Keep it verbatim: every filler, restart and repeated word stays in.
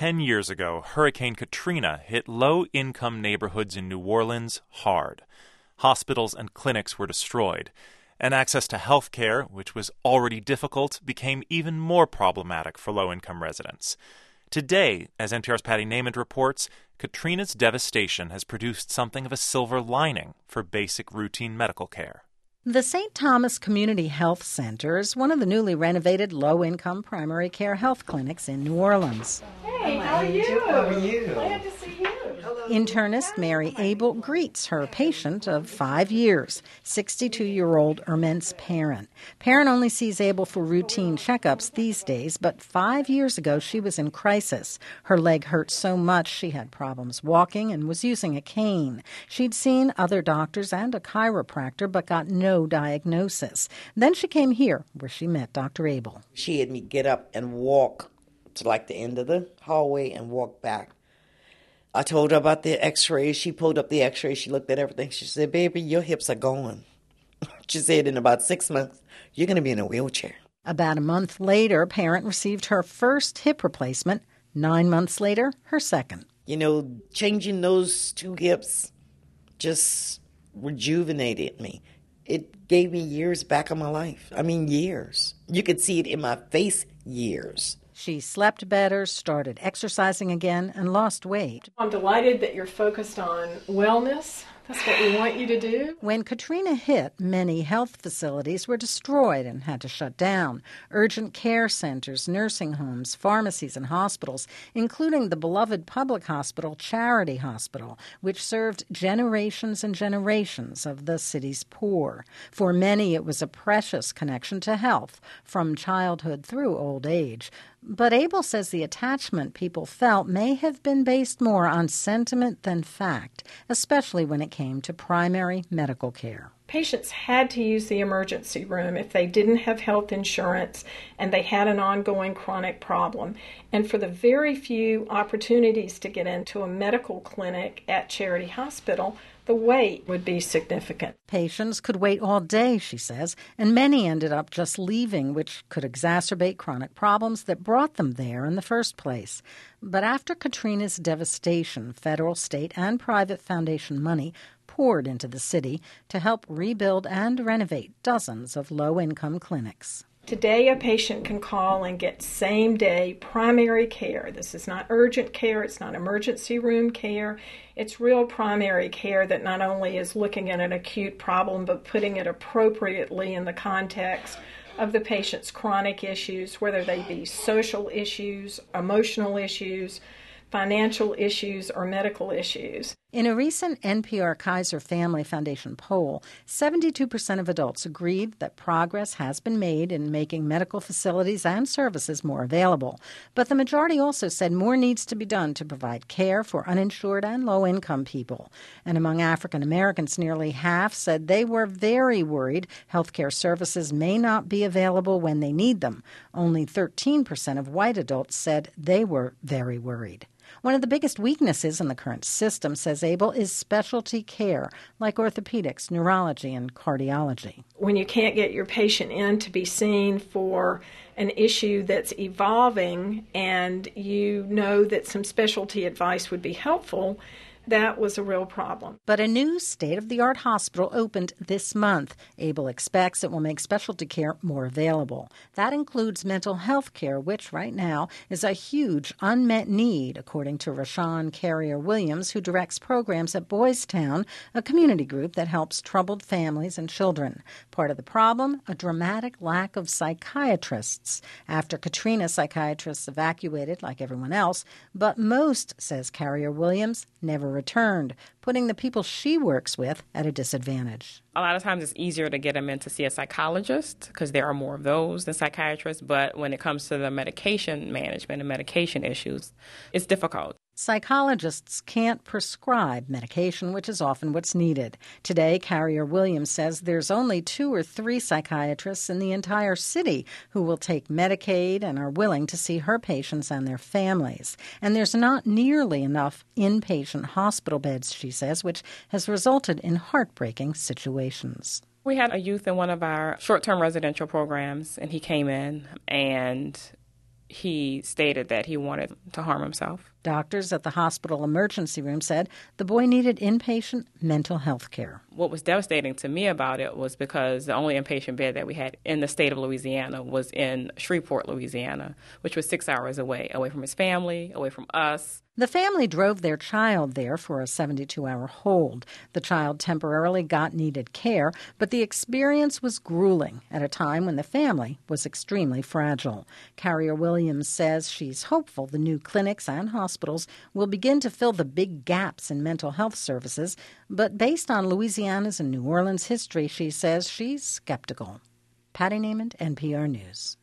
ten years ago, Hurricane Katrina hit low-income neighborhoods in New Orleans hard. Hospitals and clinics were destroyed, and access to health care, which was already difficult, became even more problematic for low-income residents. Today, as N P R's Patty Naiman reports, Katrina's devastation has produced something of a silver lining for basic routine medical care. The Saint Thomas Community Health Center is one of the newly renovated low-income primary care health clinics in New Orleans. Hey, how are you? How are you? Glad to see you. Internist Mary Abel greets her patient of five years, sixty-two-year-old Ermence Perrin. Perrin only sees Abel for routine checkups these days, but five years ago she was in crisis. Her leg hurt so much she had problems walking and was using a cane. She'd seen other doctors and a chiropractor, but got no diagnosis. Then she came here, where she met Doctor Abel. She had me get up and walk to like the end of the hallway and walk back. I told her about the x-rays. She pulled up the x-rays. She looked at everything. She said, baby, your hips are going. She said, in about six months, you're going to be in a wheelchair. About a month later, Perrin received her first hip replacement. Nine months later, her second. You know, changing those two hips just rejuvenated me. It gave me years back of my life. I mean, years. You could see it in my face, years. She slept better, started exercising again, and lost weight. I'm delighted that you're focused on wellness. That's what we want you to do. When Katrina hit, many health facilities were destroyed and had to shut down. Urgent care centers, nursing homes, pharmacies, and hospitals, including the beloved public hospital, Charity Hospital, which served generations and generations of the city's poor. For many, it was a precious connection to health, from childhood through old age. But Abel says the attachment people felt may have been based more on sentiment than fact, especially when it came to primary medical care. Patients had to use the emergency room if they didn't have health insurance and they had an ongoing chronic problem. And for the very few opportunities to get into a medical clinic at Charity Hospital, the wait would be significant. Patients could wait all day, she says, and many ended up just leaving, which could exacerbate chronic problems that brought them there in the first place. But after Katrina's devastation, federal, state, and private foundation money poured into the city to help rebuild and renovate dozens of low-income clinics. Today, a patient can call and get same-day primary care. This is not urgent care. It's not emergency room care. It's real primary care that not only is looking at an acute problem, but putting it appropriately in the context of the patient's chronic issues, whether they be social issues, emotional issues, financial issues, or medical issues. In a recent N P R Kaiser Family Foundation poll, seventy-two percent of adults agreed that progress has been made in making medical facilities and services more available. But the majority also said more needs to be done to provide care for uninsured and low-income people. And among African Americans, nearly half said they were very worried healthcare services may not be available when they need them. Only thirteen percent of white adults said they were very worried. One of the biggest weaknesses in the current system, says Abel, is specialty care, like orthopedics, neurology, and cardiology. When you can't get your patient in to be seen for an issue that's evolving and you know that some specialty advice would be helpful, that was a real problem. But a new state-of-the-art hospital opened this month. Abel expects it will make specialty care more available. That includes mental health care, which right now is a huge unmet need, according to Rashawn Carrier-Williams, who directs programs at Boys Town, a community group that helps troubled families and children. Part of the problem, a dramatic lack of psychiatrists. After Katrina, psychiatrists evacuated like everyone else, but most, says Carrier-Williams, never returned, putting the people she works with at a disadvantage. A lot of times it's easier to get them in to see a psychologist because there are more of those than psychiatrists, but when it comes to the medication management and medication issues, it's difficult. Psychologists can't prescribe medication, which is often what's needed. Today, Carrier-Williams says there's only two or three psychiatrists in the entire city who will take Medicaid and are willing to see her patients and their families. And there's not nearly enough inpatient hospital beds, she says, which has resulted in heartbreaking situations. We had a youth in one of our short-term residential programs, and he came in, and he stated that he wanted to harm himself. Doctors at the hospital emergency room said the boy needed inpatient mental health care. What was devastating to me about it was because the only inpatient bed that we had in the state of Louisiana was in Shreveport, Louisiana, which was six hours away, away from his family, away from us. The family drove their child there for a seventy-two hour hold. The child temporarily got needed care, but the experience was grueling at a time when the family was extremely fragile. Carrier Williams says she's hopeful the new clinics and hospitals will begin to fill the big gaps in mental health services, but based on Louisiana's and New Orleans history, she says she's skeptical. Patty Neiman, N P R News.